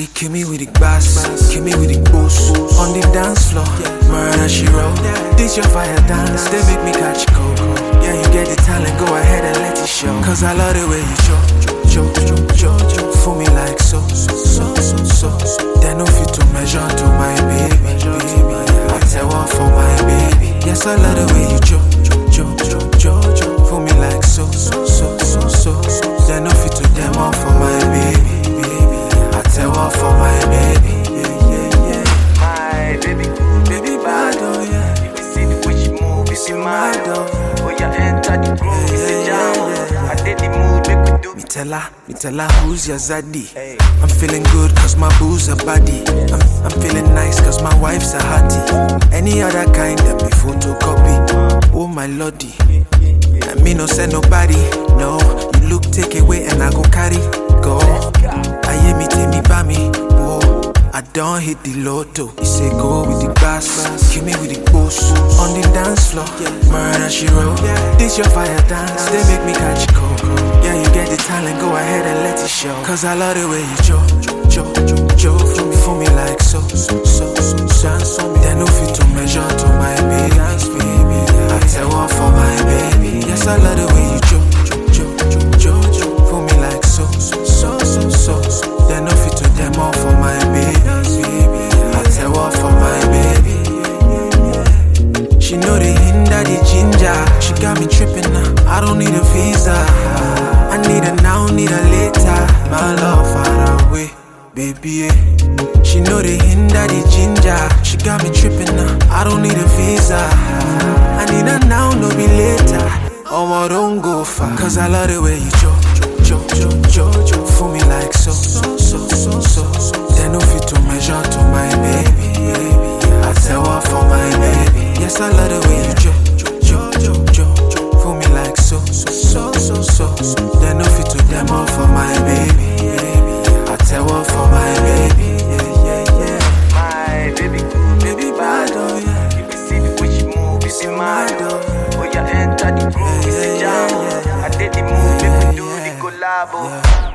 She kill me with the bass, kill me with the boost. On the dance floor, murder she wrote. This your fire dance, they make me catch cold. Yeah, you get the talent, go ahead and let it show. Cause I love the way you cho, for me like so. They no fit to measure to my baby. I tell one for my baby. Yes, I love the way you cho, for me like so. They no fit to them all for my baby. I tell one for my baby. My baby bad, oh yeah. You can see the way she move, it's in my door. Oh yeah, enter the groove, it's a jam. I did the mood, make we do. Me tell her who's your zaddy. I'm feeling good cause my boo's a body. I'm feeling nice cause my wife's a hottie. Any other kind of me photocopy. Oh my lordy, and me no send nobody. No, you look take away and I go carry. Go, I hear me take me by me. Whoa, I don't hit the lotto. You say go with the bass, kill me with the boost. On the dance floor, murder she wrote. This your fire dance, they make me catch cold. Yeah, you get the talent, go ahead and let it show. Cause I love the way you cho, for me like so. They no fit to measure to my baby. I tell one for my baby. Yes, I love the way you cho, for me like so. They no fit to them all for my baby. I tell one for my baby. She know the hinder, the ginger. She got me tripping now. I don't need a visa. I need her now, need her later. My love far away, baby. She know the hinder, the ginger. She got me tripping now. I don't need a visa. I need her now, no be later. Oh, don't go far. Cause I love the way you cho, for me like so. They no fit to measure to my baby. I tell her for my baby. Yes, I love the way you cho, for me like so. They no fit to them all for my baby. I tell her for my baby. My baby bad, oh yeah. You can see the way she move, it's in my door. Oh yeah, enter the groove, it's a jam. I did the move, make we do the collabo.